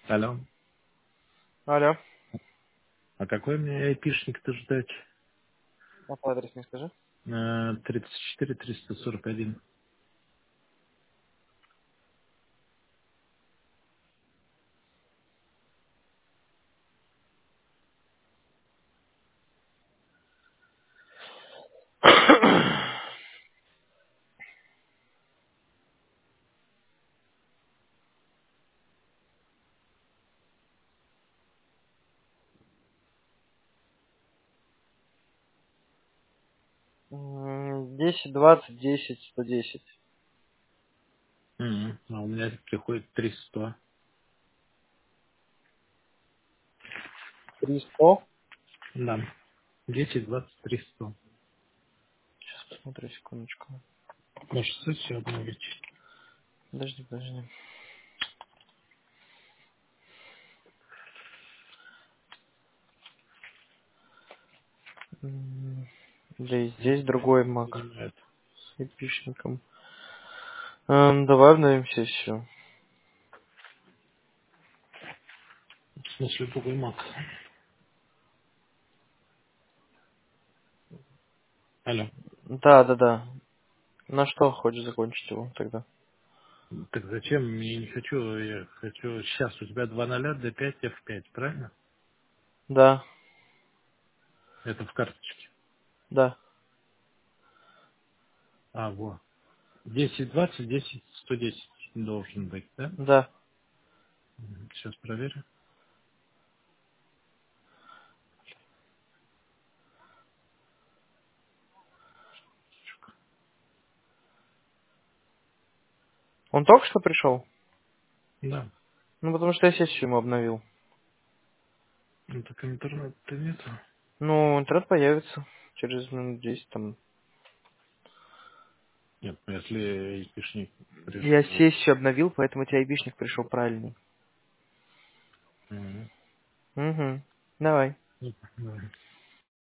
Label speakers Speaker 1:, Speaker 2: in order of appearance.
Speaker 1: Алло.
Speaker 2: Алло.
Speaker 1: А какой мне айпишник-то ждать?
Speaker 2: А по адрес не скажи.
Speaker 1: 34 341.
Speaker 2: 10, 20, 10, 110.
Speaker 1: А у меня приходит 300.
Speaker 2: 300.
Speaker 1: Да. 10, 20, 300.
Speaker 2: Сейчас посмотрю, секундочку.
Speaker 1: Может, все обновить?
Speaker 2: Подожди, подожди. Да и здесь другой Mac
Speaker 1: Занимает.
Speaker 2: с эпишником. Давай обновим сессию.
Speaker 1: В смысле, другой мак. Алло.
Speaker 2: Да, да, да. На что хочешь закончить его тогда?
Speaker 1: Так зачем? Я не хочу. Я хочу... Сейчас у тебя 2.0, D5, F5, правильно?
Speaker 2: Да,
Speaker 1: Это в карточке.
Speaker 2: да,
Speaker 1: А, вот. 10, 20, 10, 110 должен быть, да?
Speaker 2: да.
Speaker 1: Сейчас проверю.
Speaker 2: Он только что пришел?
Speaker 1: Да.
Speaker 2: Ну, потому что я сессию ему обновил.
Speaker 1: Ну, так интернета нету.
Speaker 2: Ну, интернет появится через минут 10 там.
Speaker 1: Нет, ну, если айпишник
Speaker 2: Я
Speaker 1: пришел.
Speaker 2: сессию обновил, поэтому у тебя айбишник пришел правильный.
Speaker 1: Мгм.
Speaker 2: Угу. Давай.
Speaker 1: Ну, да.